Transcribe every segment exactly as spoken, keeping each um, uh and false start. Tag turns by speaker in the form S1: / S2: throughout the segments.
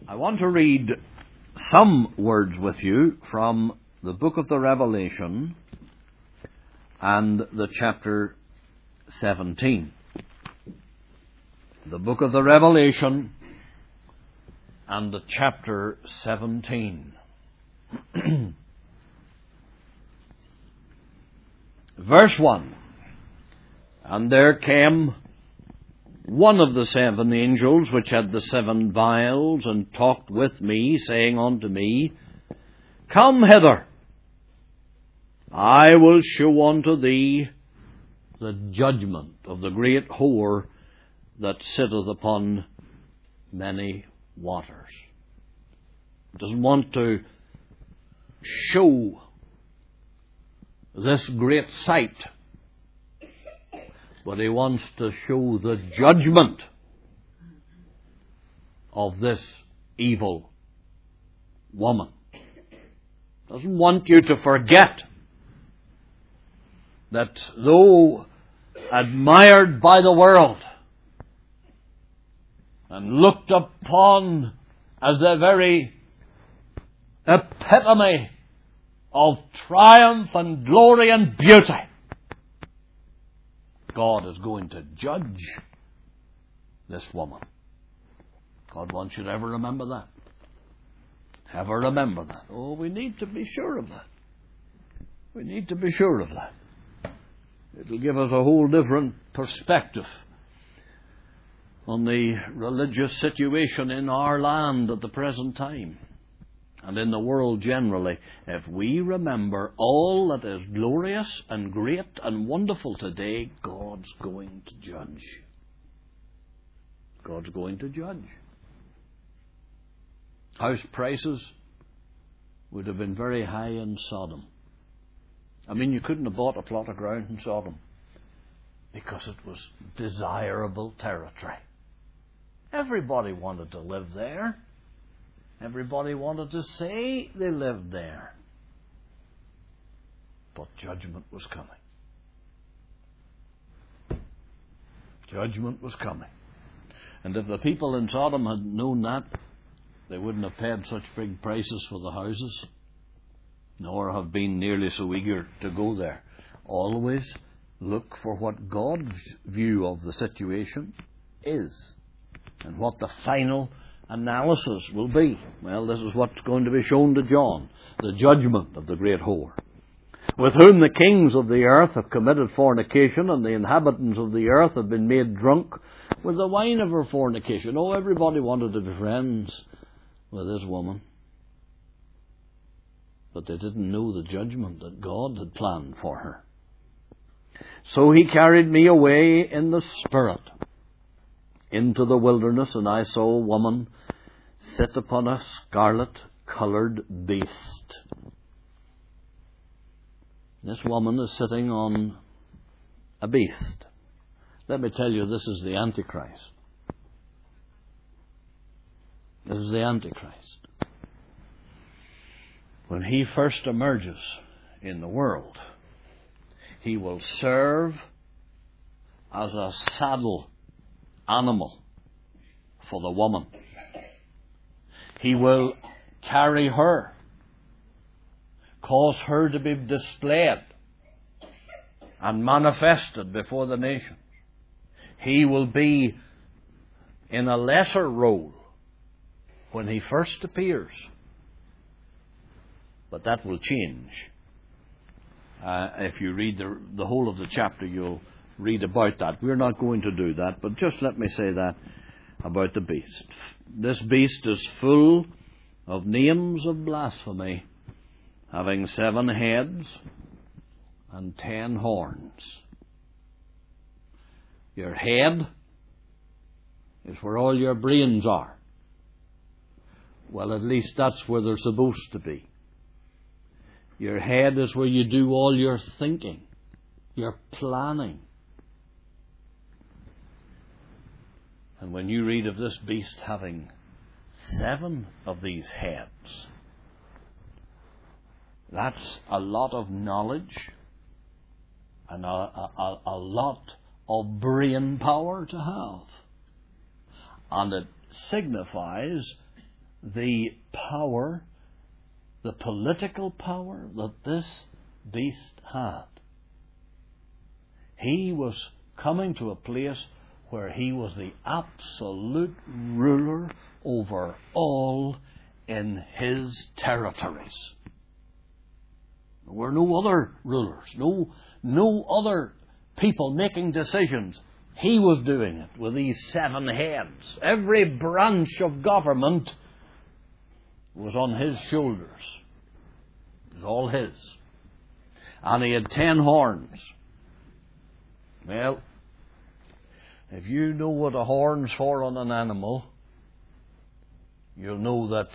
S1: I want to read some words with you from the book of the Revelation and the chapter seventeen. The book of the Revelation and the chapter seventeen. Verse one. And there came one of the seven angels which had the seven vials, and talked with me, saying unto me, Come hither, I will show unto thee the judgment of the great whore that sitteth upon many waters. He doesn't want to show this great sight, but he wants to show the judgment of this evil woman. Doesn't want you to forget that though admired by the world and looked upon as the very epitome of triumph and glory and beauty, God is going to judge this woman. God wants you to ever remember that. Ever remember that. Oh, we need to be sure of that. We need to be sure of that. It'll give us a whole different perspective on the religious situation in our land at the present time and in the world generally, if we remember all that is glorious and great and wonderful today. God's going to judge. God's going to judge. House prices would have been very high in Sodom. I mean, you couldn't have bought a plot of ground in Sodom because it was desirable territory. Everybody wanted to live there. Everybody wanted to say they lived there. But judgment was coming. Judgment was coming. And if the people in Sodom had known that, they wouldn't have paid such big prices for the houses, nor have been nearly so eager to go there. Always look for what God's view of the situation is and what the final analysis will be. Well, this is what's going to be shown to John, the judgment of the great whore, with whom the kings of the earth have committed fornication, and the inhabitants of the earth have been made drunk with the wine of her fornication. Oh, everybody wanted to be friends with this woman, but they didn't know the judgment that God had planned for her. So he carried me away in the Spirit into the wilderness, and I saw a woman sit upon a scarlet-coloured beast. This woman is sitting on a beast. Let me tell you, this is the Antichrist. This is the Antichrist. When he first emerges in the world, he will serve as a saddle animal for the woman. He will carry her, cause her to be displayed and manifested before the nations. He will be in a lesser role when he first appears, but that will change. Uh, if you read the, the whole of the chapter, you'll read about that. We're not going to do that, but just let me say that about the beast. This beast is full of names of blasphemy, having seven heads and ten horns. Your head is where all your brains are. Well, at least that's where they're supposed to be. Your head is where you do all your thinking, your planning. And when you read of this beast having seven of these heads, that's a lot of knowledge and a, a, a lot of brain power to have. And it signifies the power, the political power that this beast had. He was coming to a place where he was the absolute ruler over all in his territories. There were no other rulers, no, no other people making decisions. He was doing it with these seven heads. Every branch of government was on his shoulders. It was all his. And he had ten horns. Well, if you know what a horn's for on an animal, you'll know that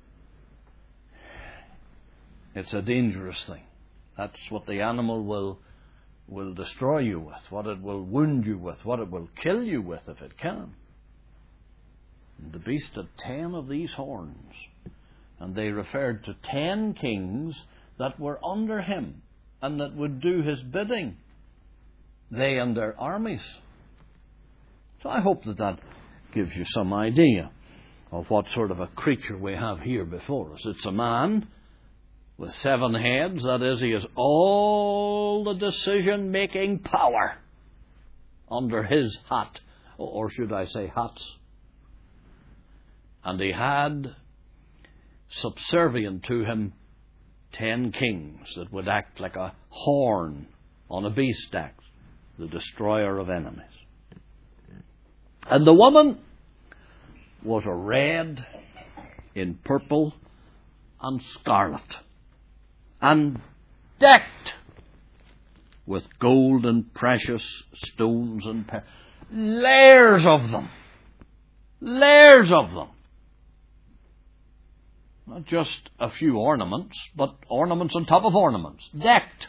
S1: it's a dangerous thing. That's what the animal will will destroy you with, what it will wound you with, what it will kill you with if it can. And the beast had ten of these horns, and they referred to ten kings that were under him and that would do his bidding, they and their armies. So I hope that that gives you some idea of what sort of a creature we have here before us. It's a man with seven heads. That is, he has all the decision-making power under his hat, or should I say hats. And he had subservient to him ten kings that would act like a horn on a beast axe, the destroyer of enemies. And the woman was arrayed in purple and scarlet, and decked with gold and precious stones and pe- layers of them, layers of them. Not just a few ornaments, but ornaments on top of ornaments, decked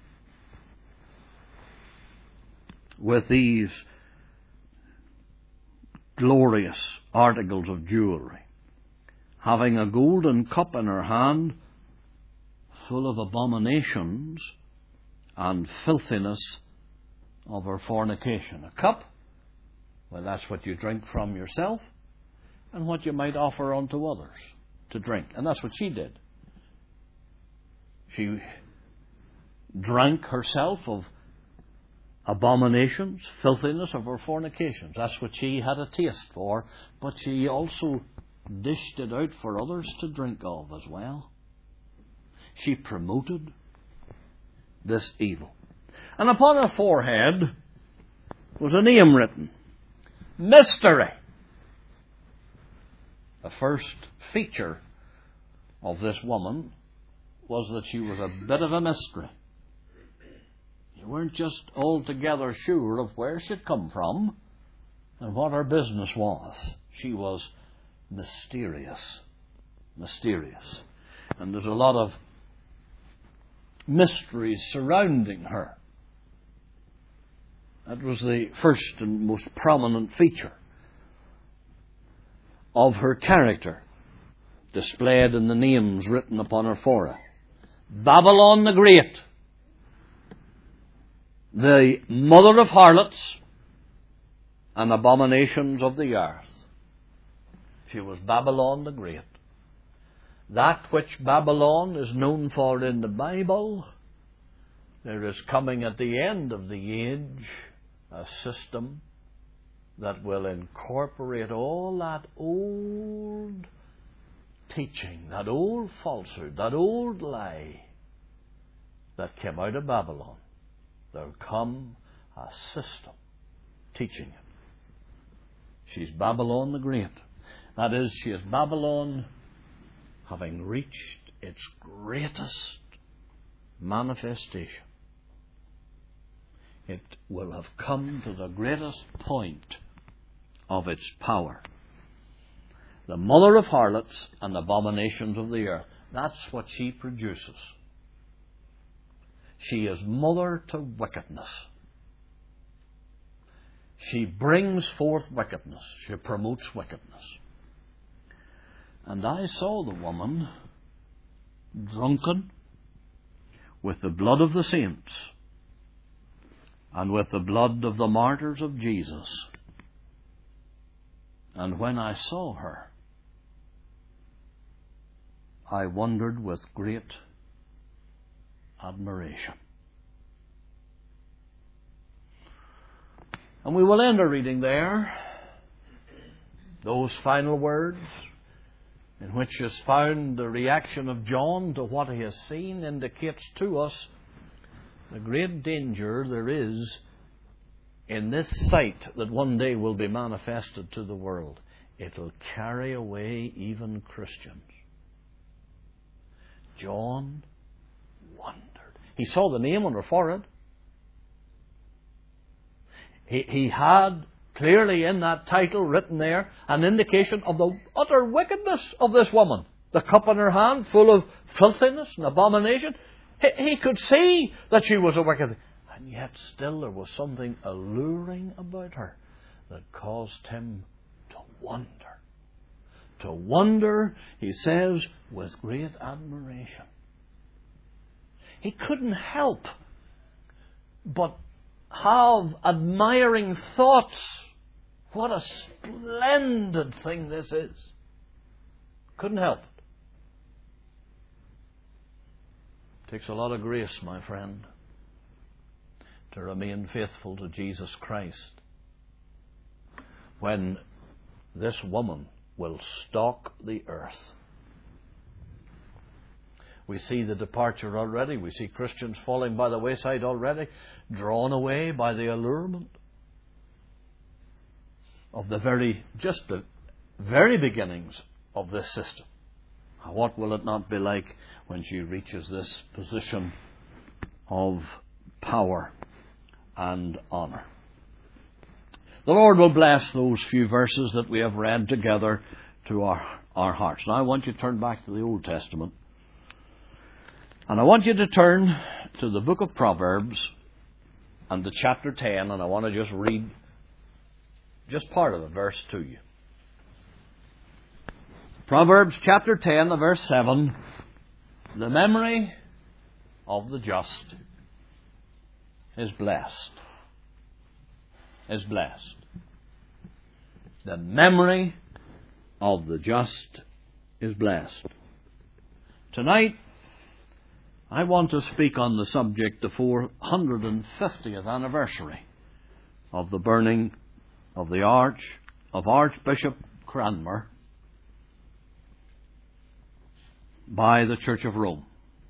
S1: with these glorious articles of jewellery, having a golden cup in her hand full of abominations and filthiness of her fornication. A cup, well, that's what you drink from yourself and what you might offer unto others to drink. And that's what she did. She drank herself of abominations, filthiness of her fornications. That's what she had a taste for, but she also dished it out for others to drink of as well. She promoted this evil. And upon her forehead was a name written, Mystery. The first feature of this woman was that she was a bit of a mystery. You weren't just altogether sure of where she'd come from and what her business was. She was mysterious. Mysterious. And there's a lot of mysteries surrounding her. That was the first and most prominent feature of her character, displayed in the names written upon her forehead. Babylon the Great, the mother of harlots and abominations of the earth. She was Babylon the Great. That which Babylon is known for in the Bible, there is coming at the end of the age a system that will incorporate all that old teaching, that old falsehood, that old lie that came out of Babylon. There'll come a system teaching it. She's Babylon the Great. That is, she is Babylon having reached its greatest manifestation. It will have come to the greatest point of its power. The mother of harlots and abominations of the earth. That's what she produces. She is mother to wickedness. She brings forth wickedness. She promotes wickedness. And I saw the woman drunken with the blood of the saints and with the blood of the martyrs of Jesus. And when I saw her, I wondered with great admiration. And we will end our reading there. Those final words, in which is found the reaction of John to what he has seen, indicates to us the great danger there is in this sight that one day will be manifested to the world. It'll carry away even Christians. John wondered. He saw the name on her forehead. He, he had clearly in that title written there an indication of the utter wickedness of this woman. The cup in her hand full of filthiness and abomination. He, he could see that she was a wicked. And yet still there was something alluring about her that caused him to wonder. To wonder, he says, with great admiration. He couldn't help but have admiring thoughts. What a splendid thing this is. Couldn't help it. Takes a lot of grace, my friend, to remain faithful to Jesus Christ when this woman will stalk the earth. We see the departure already. We see Christians falling by the wayside already, drawn away by the allurement of the very, just the very beginnings of this system. What will it not be like when she reaches this position of power and honour? The Lord will bless those few verses that we have read together to our, our hearts. Now I want you to turn back to the Old Testament. And I want you to turn to the book of Proverbs and to chapter ten, and I want to just read just part of the verse to you. Proverbs chapter ten, verse seven. The memory of the just is blessed. Is blessed. The memory of the just is blessed. Tonight, I want to speak on the subject, the four hundred fiftieth anniversary of the burning of the arch of Archbishop Cranmer by the Church of Rome.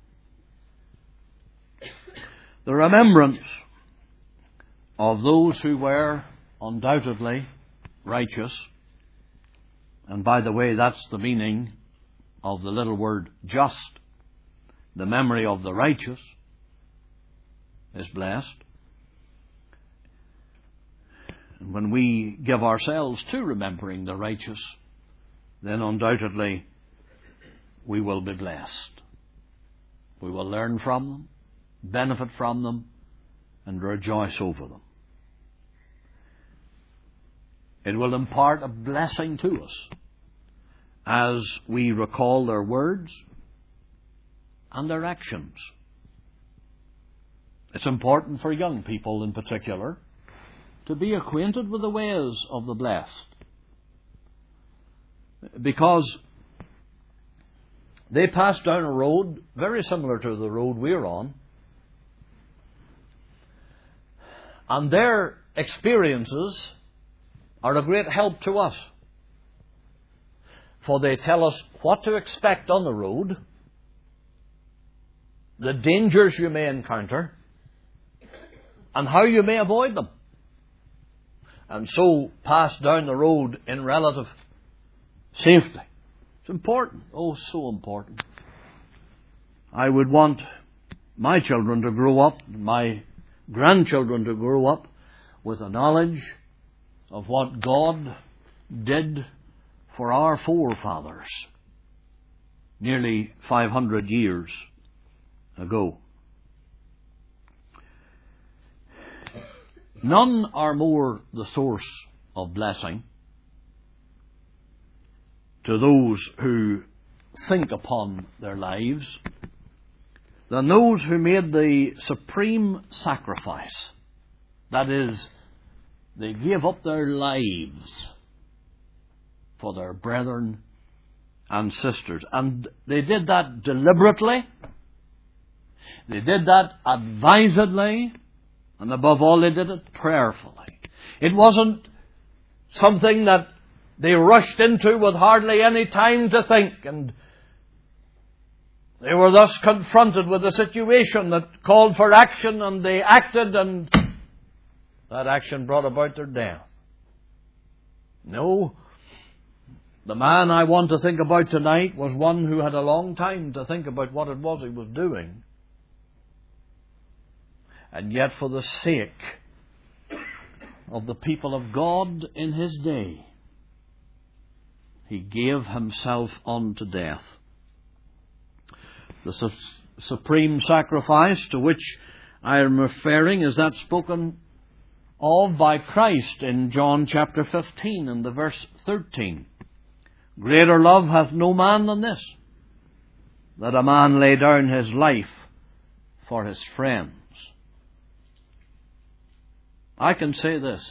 S1: The remembrance of those who were undoubtedly righteous, and by the way, that's the meaning of the little word just. The memory of the righteous is blessed. And when we give ourselves to remembering the righteous, then undoubtedly we will be blessed. We will learn from them, benefit from them, and rejoice over them. It will impart a blessing to us as we recall their words and their actions. It's important for young people in particular to be acquainted with the ways of the blessed, because they pass down a road very similar to the road we're on, and their experiences are a great help to us, for they tell us what to expect on the road, the dangers you may encounter, and how you may avoid them, and so pass down the road in relative safety. It's important. Oh, so important. I would want my children to grow up, my grandchildren to grow up with a knowledge of what God did for our forefathers nearly five hundred years ago. None are more the source of blessing to those who think upon their lives than those who made the supreme sacrifice. That is, they gave up their lives for their brethren and sisters. And they did that deliberately. They did that advisedly. And above all, they did it prayerfully. It wasn't something that they rushed into with hardly any time to think. And they were thus confronted with a situation that called for action, and they acted, and that action brought about their death. No. The man I want to think about tonight was one who had a long time to think about what it was he was doing. And yet, for the sake of the people of God in his day, he gave himself unto death. The su- supreme sacrifice to which I am referring is that spoken of by Christ in John chapter fifteen and the verse thirteen. Greater love hath no man than this, that a man lay down his life for his friends. I can say this.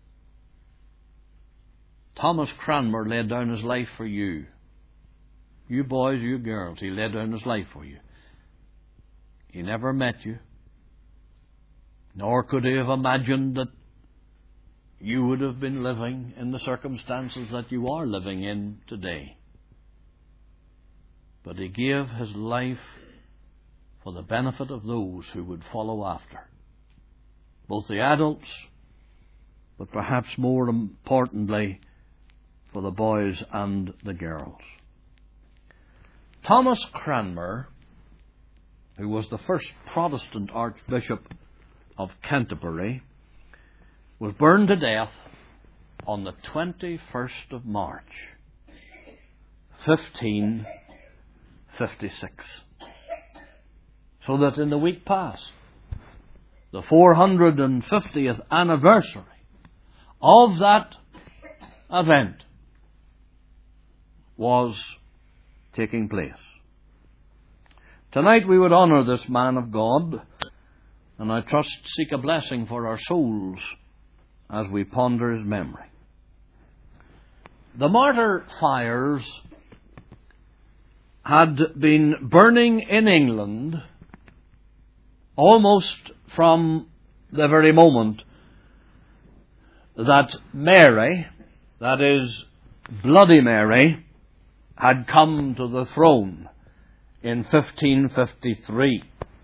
S1: Thomas Cranmer laid down his life for you. You boys, you girls, he laid down his life for you. He never met you, nor could he have imagined that you would have been living in the circumstances that you are living in today. But he gave his life for the benefit of those who would follow after. Both the adults, but perhaps more importantly, for the boys and the girls. Thomas Cranmer, who was the first Protestant Archbishop of Canterbury, was burned to death on the twenty-first of March, fifteen fifty-six. So that in the week past, the four hundred fiftieth anniversary of that event was taking place. Tonight we would honour this man of God, and I trust seek a blessing for our souls as we ponder his memory. The martyr fires had been burning in England almost from the very moment that Mary, that is, Bloody Mary, had come to the throne in fifteen fifty-three.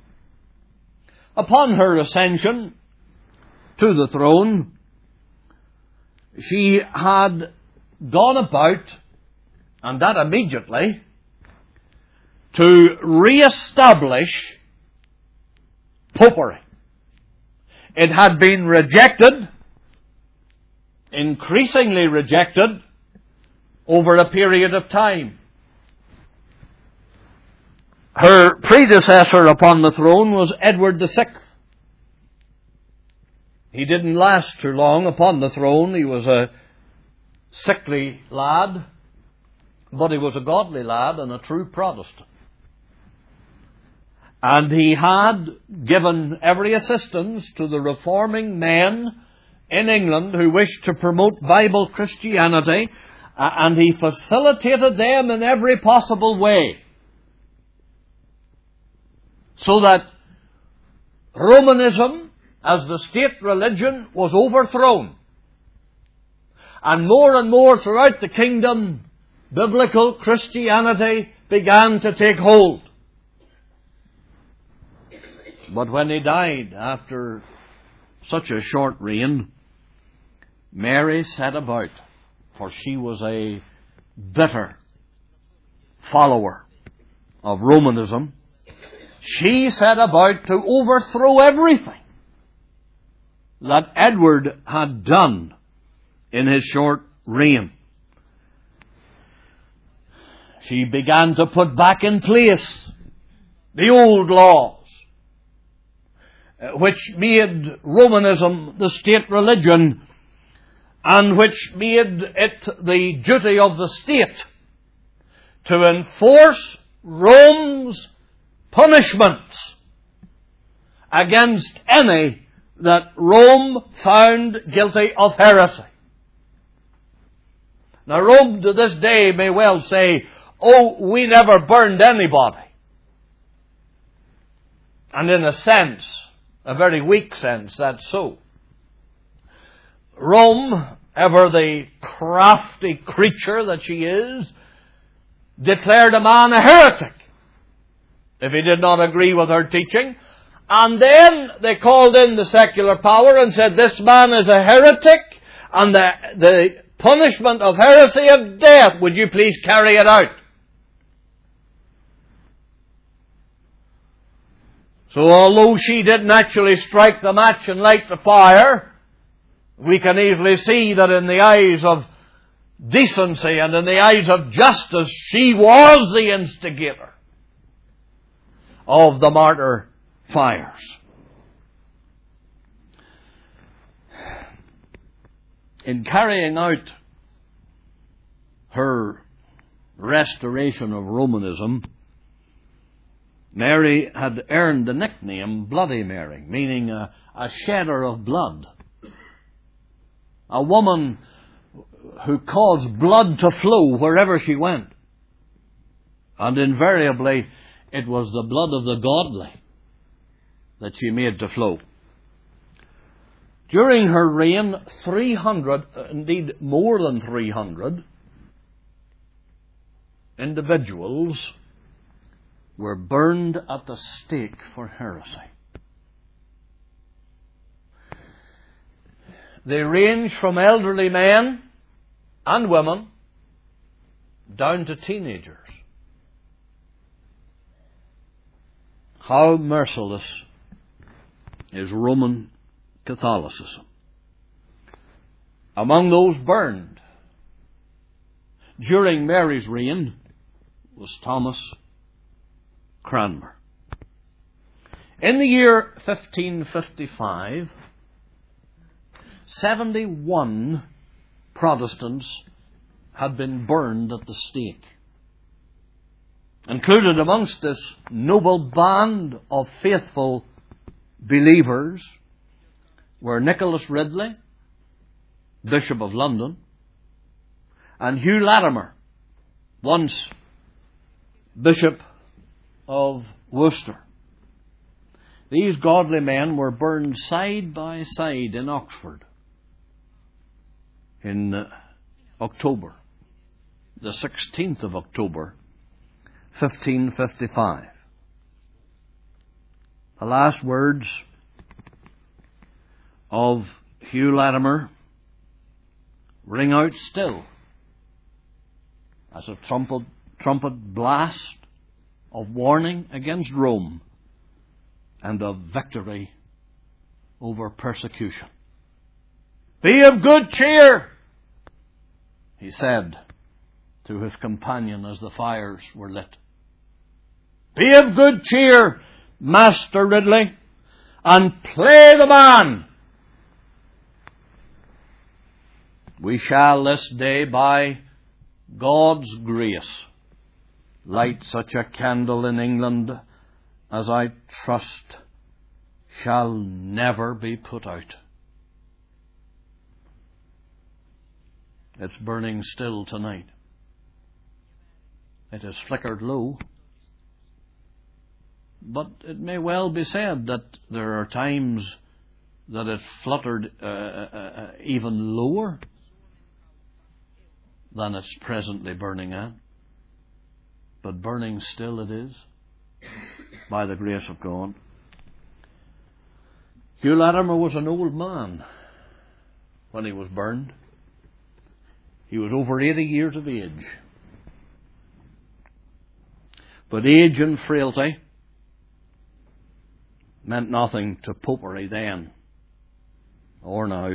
S1: Upon her ascension to the throne, she had gone about, and that immediately, to re-establish popery. It had been rejected, increasingly rejected, over a period of time. Her predecessor upon the throne was Edward the Sixth. He didn't last too long upon the throne. He was a sickly lad, but he was a godly lad and a true Protestant. And he had given every assistance to the reforming men in England who wished to promote Bible Christianity, and he facilitated them in every possible way, so that Romanism as the state religion was overthrown. And more and more throughout the kingdom, biblical Christianity began to take hold. But when he died after such a short reign, Mary set about, for she was a bitter follower of Romanism, she set about to overthrow everything that Edward had done in his short reign. She began to put back in place the old laws, which made Romanism the state religion, and which made it the duty of the state to enforce Rome's punishments against any that Rome found guilty of heresy. Now, Rome to this day may well say, oh, we never burned anybody. And in a sense, a very weak sense, that's so. Rome, ever the crafty creature that she is, declared a man a heretic if he did not agree with her teaching. And then they called in the secular power and said, this man is a heretic, and the, the punishment of heresy of death, would you please carry it out? So although she didn't actually strike the match and light the fire, we can easily see that in the eyes of decency and in the eyes of justice, she was the instigator of the martyr fires. In carrying out her restoration of Romanism, Mary had earned the nickname Bloody Mary, meaning a, a shedder of blood. A woman who caused blood to flow wherever she went. And invariably, it was the blood of the godly that she made to flow. During her reign, three hundred, indeed more than three hundred, individuals were burned at the stake for heresy. They ranged from elderly men and women down to teenagers. How merciless is Roman Catholicism. Among those burned during Mary's reign was Thomas Cranmer. In the year fifteen fifty-five, seventy-one Protestants had been burned at the stake. Included amongst this noble band of faithful believers were Nicholas Ridley, Bishop of London, and Hugh Latimer, once Bishop of Worcester. These godly men were burned side by side in Oxford in uh, October, the sixteenth of October, fifteen fifty-five. The last words of Hugh Latimer ring out still as a trumpet, trumpet blast of warning against Rome and of victory over persecution. Be of good cheer, he said to his companion as the fires were lit. Be of good cheer, Master Ridley, and play the man. We shall this day, by God's grace, light such a candle in England as I trust shall never be put out. It's burning still tonight. It has flickered low. But it may well be said that there are times that it fluttered uh, uh, even lower than it's presently burning at. But burning still it is, by the grace of God. Hugh Latimer was an old man when he was burned. He was over eighty years of age. But age and frailty meant nothing to popery then or now.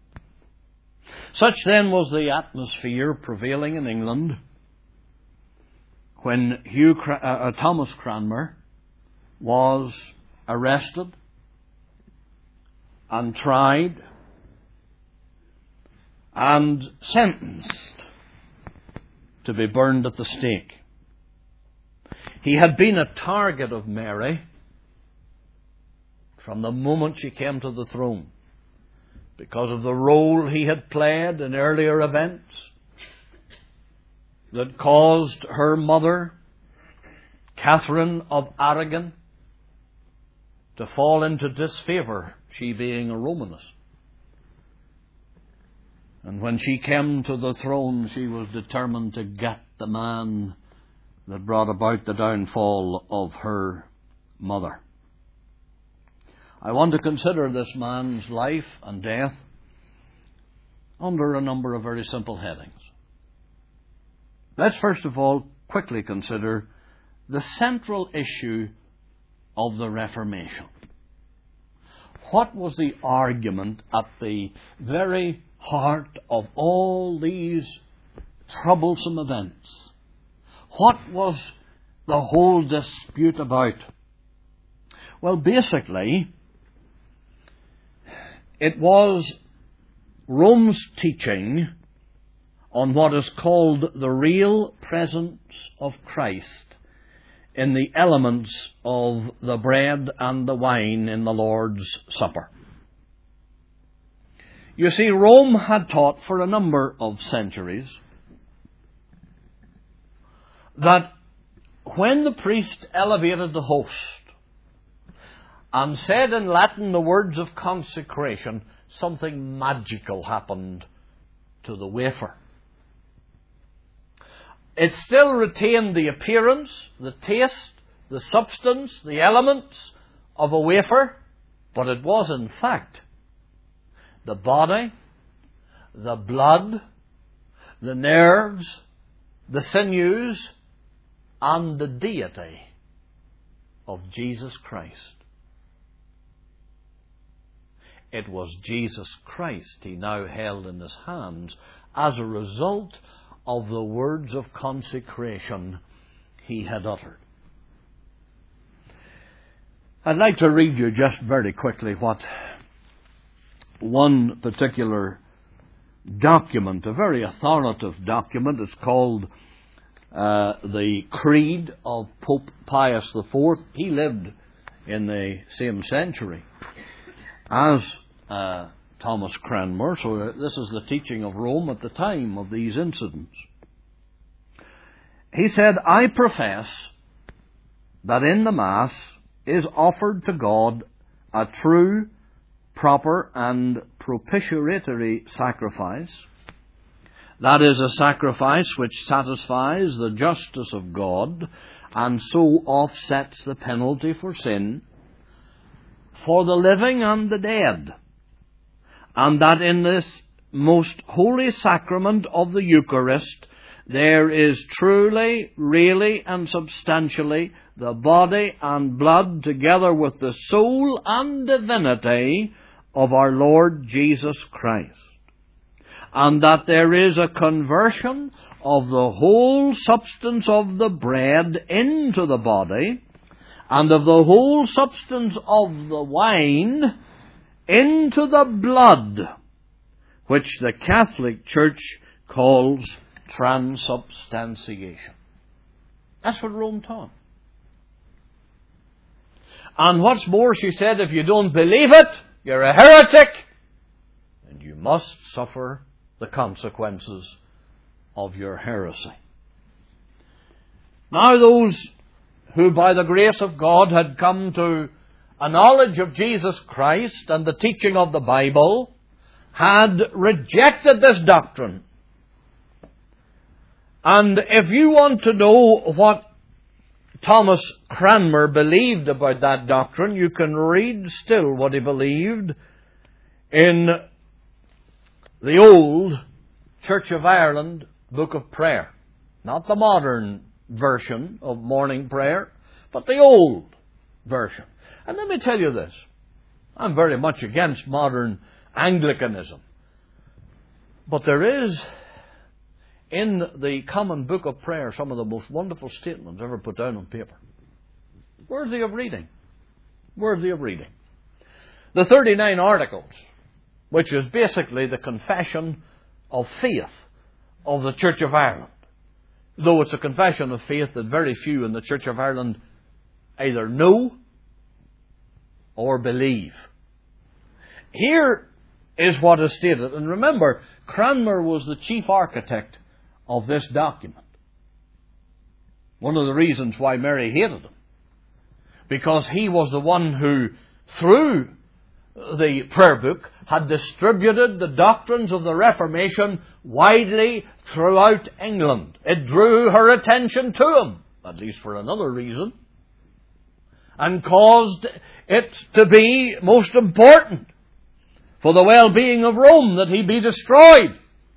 S1: Such then was the atmosphere prevailing in England when Hugh, uh, Thomas Cranmer was arrested and tried and sentenced to be burned at the stake. He had been a target of Mary from the moment she came to the throne, because of the role he had played in earlier events. that caused her mother, Catherine of Aragon, to fall into disfavour, she being a Romanist. And when she came to the throne, she was determined to get the man that brought about the downfall of her mother. I want to consider this man's life and death under a number of very simple headings. Let's first of all quickly consider the central issue of the Reformation. What was the argument at the very heart of all these troublesome events? What was the whole dispute about? Well, basically, it was Rome's teaching on what is called the real presence of Christ in the elements of the bread and the wine in the Lord's Supper. You see, Rome had taught for a number of centuries that when the priest elevated the host and said in Latin the words of consecration, something magical happened to the wafer. It still retained the appearance, the taste, the substance, the elements of a wafer, but it was in fact the body, the blood, the nerves, the sinews, and the deity of Jesus Christ. It was Jesus Christ he now held in his hands as a result of the words of consecration he had uttered. I'd like to read you just very quickly what one particular document, a very authoritative document, is called uh, the Creed of Pope Pius the Fourth. He lived in the same century as uh, Thomas Cranmer, so this is the teaching of Rome at the time of these incidents. He said, I profess that in the Mass is offered to God a true, proper and propitiatory sacrifice. That is a sacrifice which satisfies the justice of God and so offsets the penalty for sin for the living and the dead, and that in this most holy sacrament of the Eucharist there is truly, really and substantially the body and blood together with the soul and divinity of our Lord Jesus Christ, and that there is a conversion of the whole substance of the bread into the body, and of the whole substance of the wine into the blood, which the Catholic Church calls transubstantiation. That's what Rome taught. And what's more, she said, if you don't believe it, you're a heretic, and you must suffer the consequences of your heresy. Now those who by the grace of God had come to a knowledge of Jesus Christ and the teaching of the Bible had rejected this doctrine. And if you want to know what Thomas Cranmer believed about that doctrine, you can read still what he believed in the old Church of Ireland Book of Prayer. Not the modern version of morning prayer, but the old version. And let me tell you this. I'm very much against modern Anglicanism. But there is in the Common Book of Prayer some of the most wonderful statements ever put down on paper. Worthy of reading. Worthy of reading. The thirty-nine Articles, which is basically the confession of faith of the Church of Ireland. Though it's a confession of faith that very few in the Church of Ireland either know or believe. Here is what is stated. And remember, Cranmer was the chief architect of this document. One of the reasons why Mary hated him. Because he was the one who, through the prayer book, had distributed the doctrines of the Reformation widely throughout England. It drew her attention to him, at least for another reason, and caused it to be most important for the well-being of Rome that he be destroyed,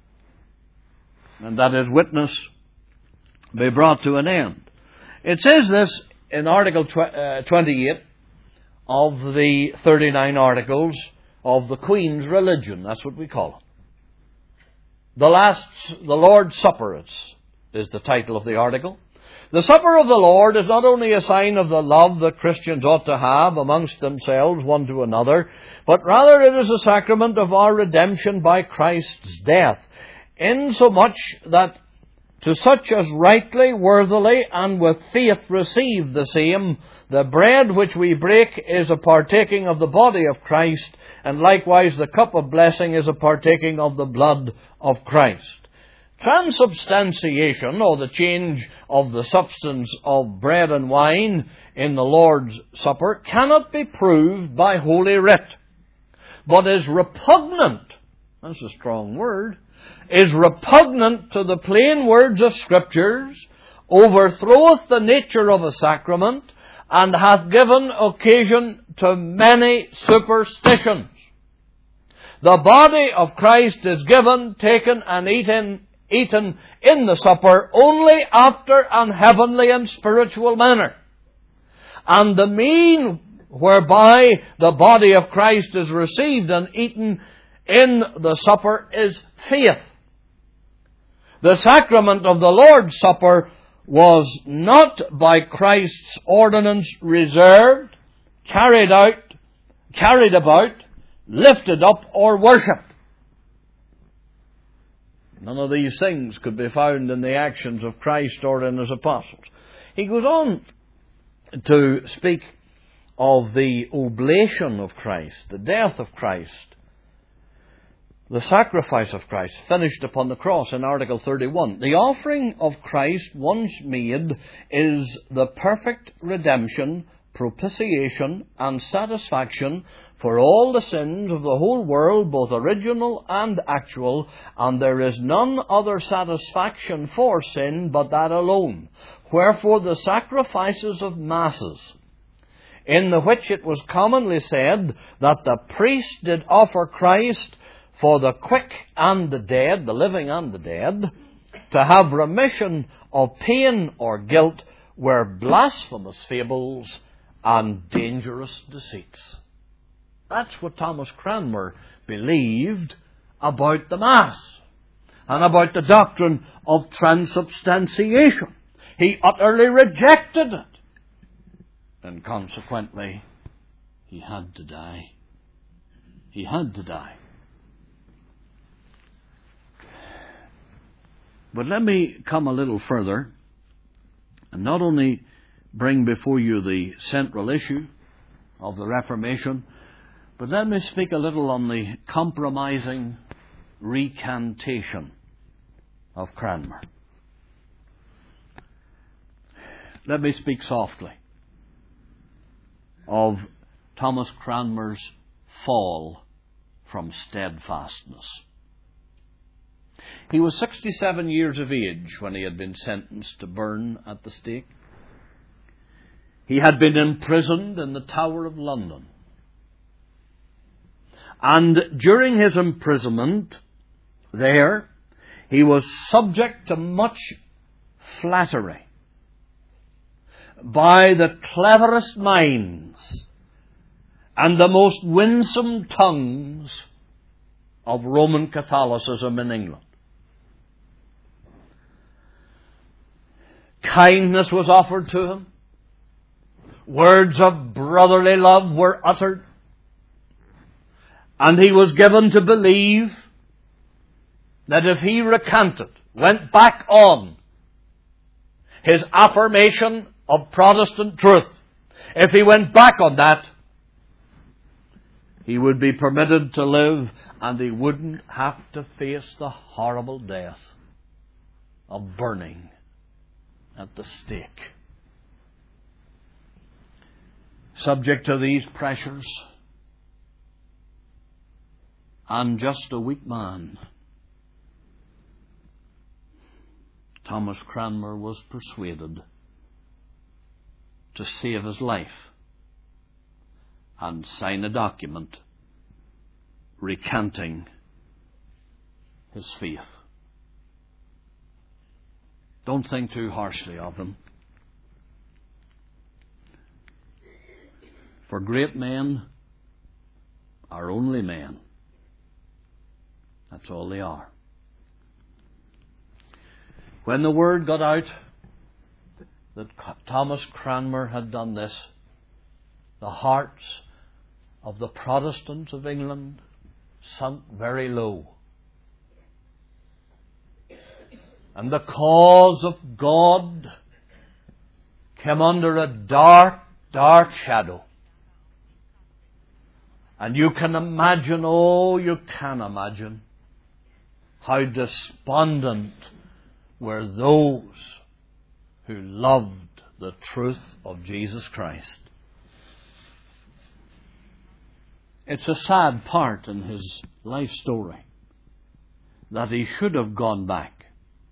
S1: and that his witness be brought to an end. It says this in Article twenty-eight of the thirty-nine Articles of the Queen's Religion. That's what we call it. The last, the Lord's Supper it's, is the title of the article. The Supper of the Lord is not only a sign of the love that Christians ought to have amongst themselves one to another, but rather it is a sacrament of our redemption by Christ's death, insomuch that to such as rightly, worthily, and with faith receive the same, the bread which we break is a partaking of the body of Christ, and likewise the cup of blessing is a partaking of the blood of Christ. Transubstantiation, or the change of the substance of bread and wine in the Lord's Supper, cannot be proved by Holy Writ, but is repugnant, that's a strong word, is repugnant to the plain words of Scriptures, overthroweth the nature of a sacrament, and hath given occasion to many superstitions. The body of Christ is given, taken, and eaten, eaten in the supper only after an heavenly and spiritual manner. And the mean whereby the body of Christ is received and eaten in the supper is faith. The sacrament of the Lord's Supper was not by Christ's ordinance reserved, carried out, carried about, lifted up, or worshipped. None of these things could be found in the actions of Christ or in His apostles. He goes on to speak of the oblation of Christ, the death of Christ, the sacrifice of Christ finished upon the cross in Article thirty-one. The offering of Christ once made is the perfect redemption, propitiation, and satisfaction for all the sins of the whole world, both original and actual, and there is none other satisfaction for sin but that alone. Wherefore the sacrifices of masses, in the which it was commonly said that the priest did offer Christ for the quick and the dead, the living and the dead, to have remission of pain or guilt, were blasphemous fables and dangerous deceits. That's what Thomas Cranmer believed about the Mass and about the doctrine of transubstantiation. He utterly rejected it. And consequently, he had to die. He had to die. But let me come a little further and not only bring before you the central issue of the Reformation, but let me speak a little on the compromising recantation of Cranmer. Let me speak softly of Thomas Cranmer's fall from steadfastness. He was sixty-seven years of age when he had been sentenced to burn at the stake. He had been imprisoned in the Tower of London. And during his imprisonment there, he was subject to much flattery by the cleverest minds and the most winsome tongues of Roman Catholicism in England. Kindness was offered to him. Words of brotherly love were uttered. And he was given to believe that if he recanted, went back on his affirmation of Protestant truth, if he went back on that, he would be permitted to live and he wouldn't have to face the horrible death of burning at the stake. Subject to these pressures, and just a weak man, Thomas Cranmer was persuaded to save his life and sign a document recanting his faith. Don't think too harshly of him. For great men are only men. That's all they are. When the word got out that Thomas Cranmer had done this, the hearts of the Protestants of England sunk very low. And the cause of God came under a dark, dark shadow. And you can imagine, oh, you can imagine, how despondent were those who loved the truth of Jesus Christ. It's a sad part in his life story that he should have gone back.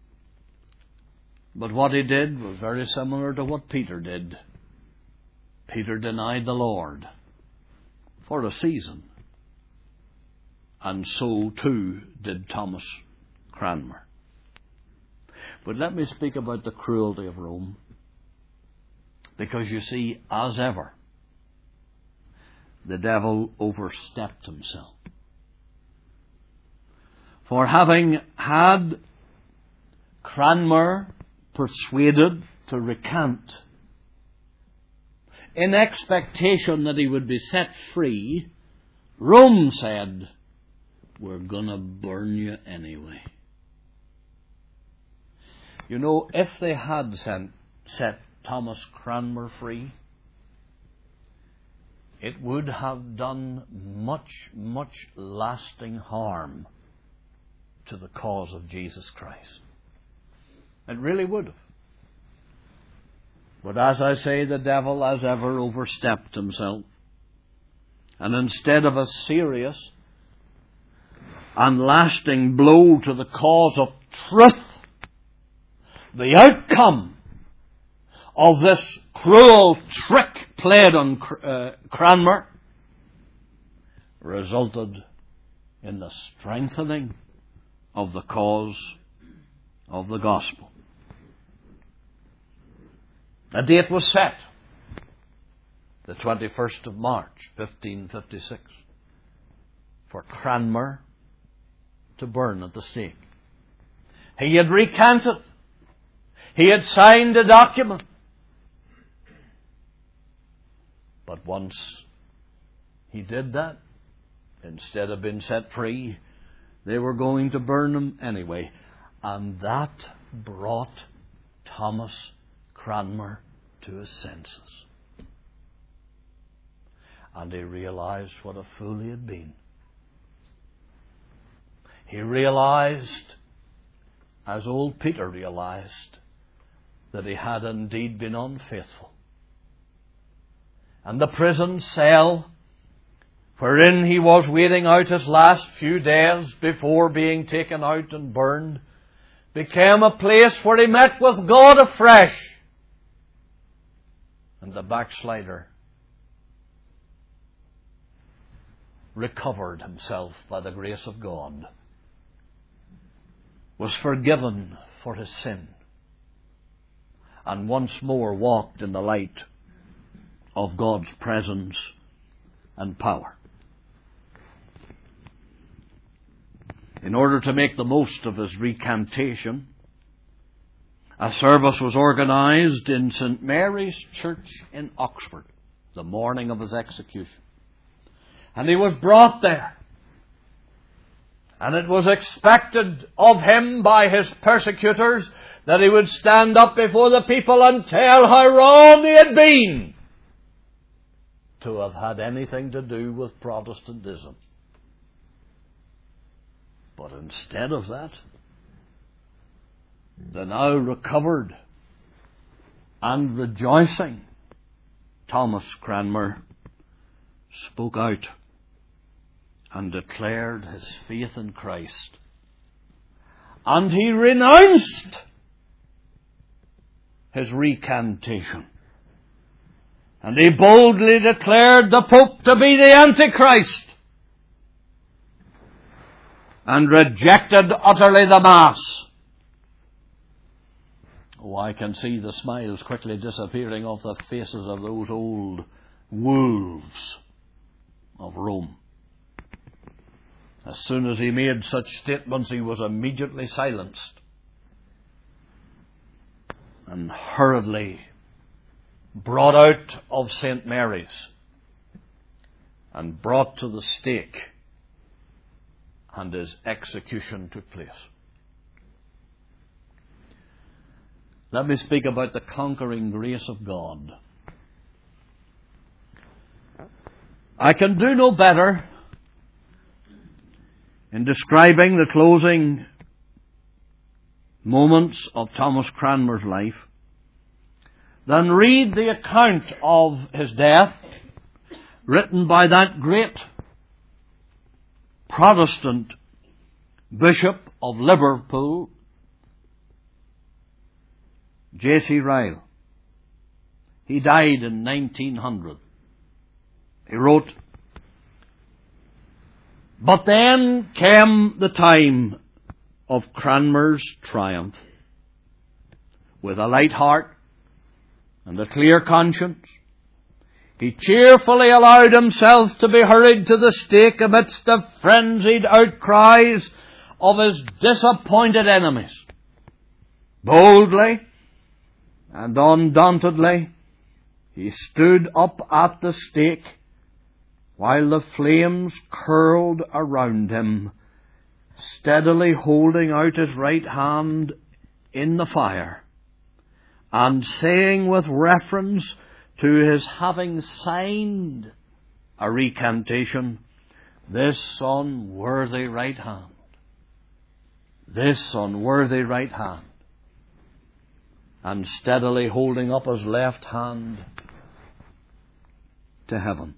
S1: But what he did was very similar to what Peter did. Peter denied the Lord for a season. And so too did Thomas Cranmer. But let me speak about the cruelty of Rome. Because you see, as ever, the devil overstepped himself. For having had Cranmer persuaded to recant, in expectation that he would be set free, Rome said, "We're going to burn you anyway." You know, if they had sent, set Thomas Cranmer free, it would have done much, much lasting harm to the cause of Jesus Christ. It really would have. But as I say, the devil, as ever, overstepped himself. And instead of a serious and lasting blow to the cause of truth, the outcome of this cruel trick played on uh, Cranmer resulted in the strengthening of the cause of the gospel. A date was set, the twenty-first of March, fifteen fifty-six, for Cranmer to burn at the stake. He had recanted. He had signed a document. But once he did that, instead of being set free, they were going to burn him anyway. And that brought Thomas Cranmer to his senses. And he realized what a fool he had been. He realized, as old Peter realized, that he had indeed been unfaithful. And the prison cell wherein he was waiting out his last few days before being taken out and burned became a place where he met with God afresh. And the backslider recovered himself by the grace of God, was forgiven for his sin, and once more walked in the light of God's presence and power. In order to make the most of his recantation, a service was organized in Saint Mary's Church in Oxford the morning of his execution. And he was brought there. And it was expected of him by his persecutors that he would stand up before the people and tell how wrong he had been to have had anything to do with Protestantism. But instead of that, the now recovered and rejoicing, Thomas Cranmer spoke out and declared his faith in Christ. And he renounced his recantation. And he boldly declared the Pope to be the Antichrist, and rejected utterly the Mass. Oh, I can see the smiles quickly disappearing off the faces of those old wolves of Rome. As soon as he made such statements, he was immediately silenced and hurriedly brought out of Saint Mary's and brought to the stake, and his execution took place. Let me speak about the conquering grace of God. I can do no better in describing the closing moments of Thomas Cranmer's life than read the account of his death written by that great Protestant Bishop of Liverpool, J C Ryle. He died in nineteen hundred. He wrote, "But then came the time of Cranmer's triumph. With a light heart and a clear conscience, he cheerfully allowed himself to be hurried to the stake amidst the frenzied outcries of his disappointed enemies. Boldly and undauntedly, he stood up at the stake while the flames curled around him, steadily holding out his right hand in the fire, and saying with reference to his having signed a recantation, 'This unworthy right hand, this unworthy right hand,' and steadily holding up his left hand to heaven.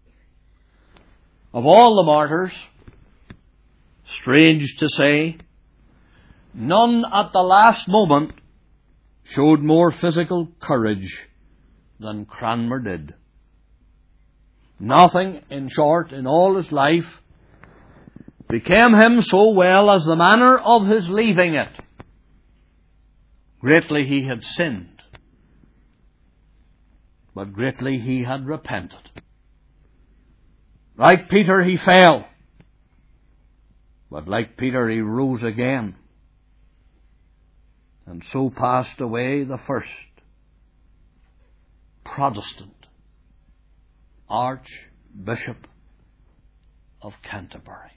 S1: Of all the martyrs, strange to say, none at the last moment showed more physical courage than Cranmer did. Nothing, in short, in all his life became him so well as the manner of his leaving it. Greatly he had sinned, but greatly he had repented. Like Peter, he fell, but like Peter, he rose again, and so passed away the first Protestant Archbishop of Canterbury.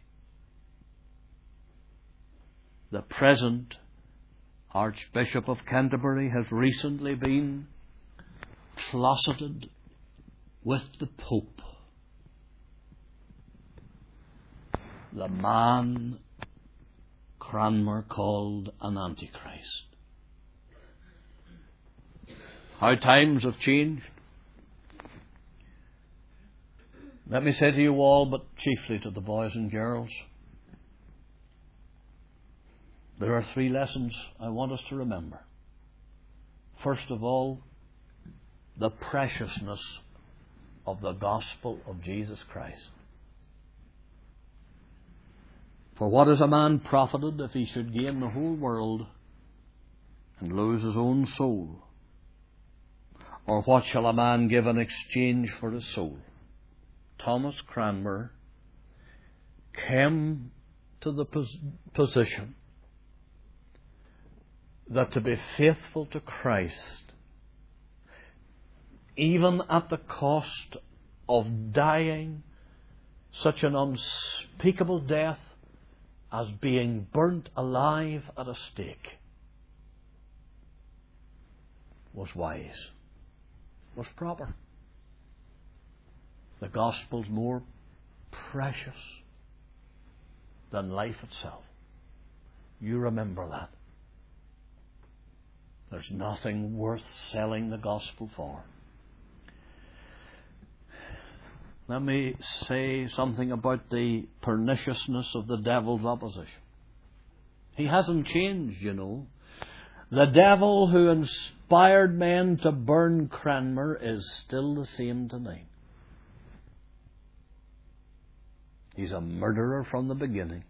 S1: The present Archbishop of Canterbury has recently been closeted with the Pope, the man Cranmer called an Antichrist. How times have changed. Let me say to you all, but chiefly to the boys and girls, there are three lessons I want us to remember. First of all, the preciousness of the gospel of Jesus Christ. For what is a man profited if he should gain the whole world and lose his own soul? Or what shall a man give in exchange for his soul? Thomas Cranmer came to the pos- position that to be faithful to Christ, even at the cost of dying such an unspeakable death as being burnt alive at a stake, was wise, was proper. The gospel's more precious than life itself. You remember that. There's nothing worth selling the gospel for. Let me say something about the perniciousness of the devil's opposition. He hasn't changed, you know. The devil who inspired men to burn Cranmer is still the same tonight. He's a murderer from the beginning.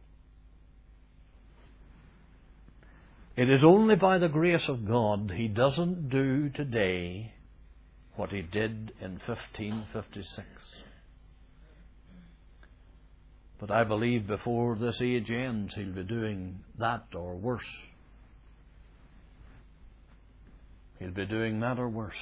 S1: It is only by the grace of God he doesn't do today what he did in fifteen fifty-six. But I believe before this age ends, he'll be doing that or worse. He'll be doing that or worse.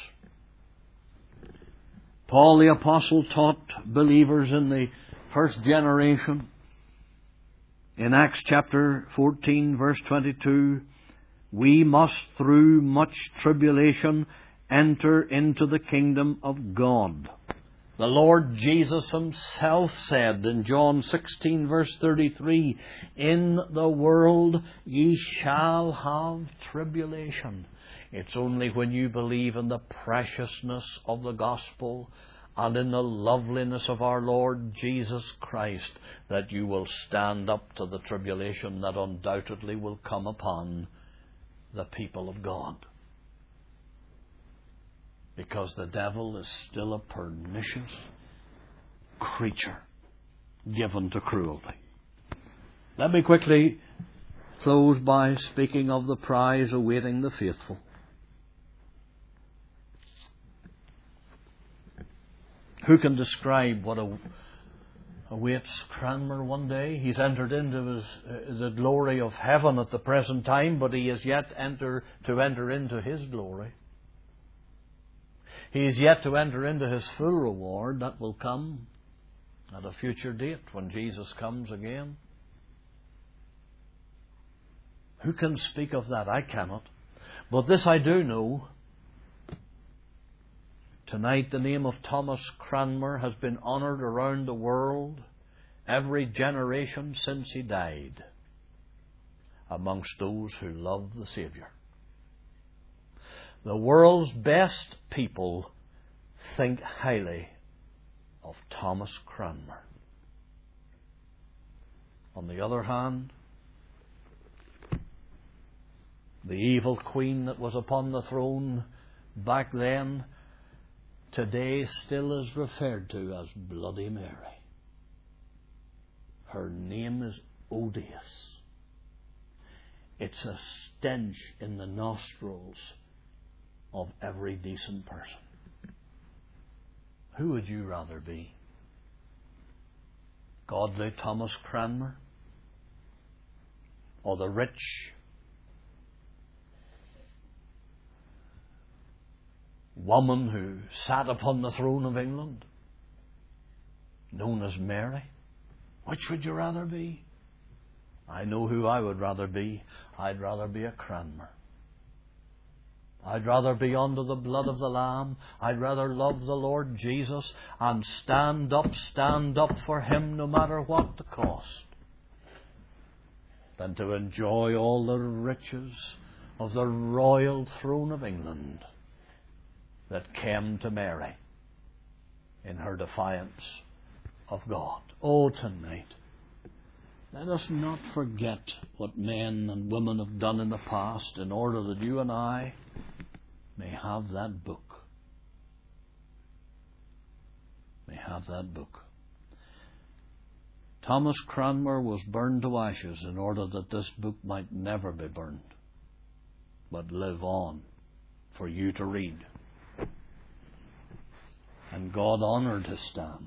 S1: Paul the Apostle taught believers in the first generation in Acts chapter fourteen, verse twenty-two, we must through much tribulation enter into the kingdom of God. The Lord Jesus himself said in John sixteen, verse thirty-three, in the world ye shall have tribulation. It's only when you believe in the preciousness of the gospel and in the loveliness of our Lord Jesus Christ that you will stand up to the tribulation that undoubtedly will come upon the people of God. Because the devil is still a pernicious creature given to cruelty. Let me quickly close by speaking of the prize awaiting the faithful. Who can describe what awaits Cranmer one day? He's entered into his, uh, the glory of heaven at the present time, but he is yet enter, to enter into his glory. He is yet to enter into his full reward that will come at a future date when Jesus comes again. Who can speak of that? I cannot. But this I do know. Tonight the name of Thomas Cranmer has been honoured around the world every generation since he died amongst those who love the Saviour. The world's best people think highly of Thomas Cranmer. On the other hand, the evil queen that was upon the throne back then, today still is referred to as Bloody Mary. Her name is odious. It's a stench in the nostrils of every decent person. Who would you rather be? Godly Thomas Cranmer? Or the rich woman who sat upon the throne of England, known as Mary? Which would you rather be? I know who I would rather be. I'd rather be a Cranmer. I'd rather be under the blood of the Lamb. I'd rather love the Lord Jesus and stand up, stand up for Him no matter what the cost, than to enjoy all the riches of the royal throne of England that came to Mary in her defiance of God. Oh, tonight, let us not forget what men and women have done in the past in order that you and I may have that book. May have that book. Thomas Cranmer was burned to ashes in order that this book might never be burned, but live on for you to read. And God honoured his stand.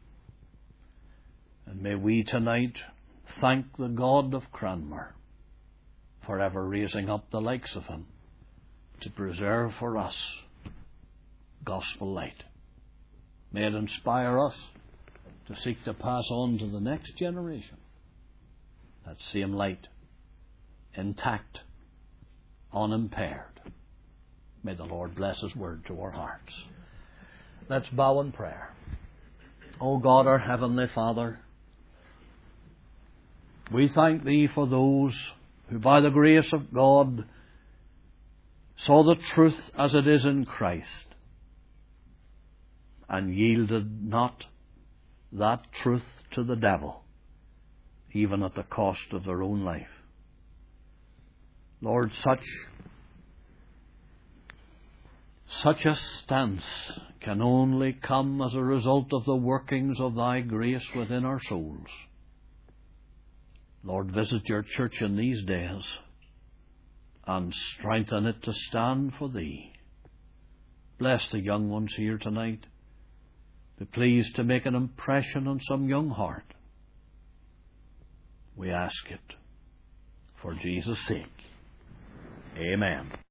S1: And may we tonight thank the God of Cranmer for ever raising up the likes of him to preserve for us gospel light. May it inspire us to seek to pass on to the next generation that same light, intact, unimpaired. May the Lord bless His word to our hearts. Let's bow in prayer. O God, our Heavenly Father, we thank Thee for those who by the grace of God saw the truth as it is in Christ, and yielded not that truth to the devil, even at the cost of their own life. Lord, such, such a stance can only come as a result of the workings of Thy grace within our souls. Lord, visit your church in these days and strengthen it to stand for Thee. Bless the young ones here tonight. Be pleased to make an impression on some young heart. We ask it for Jesus' sake. Amen.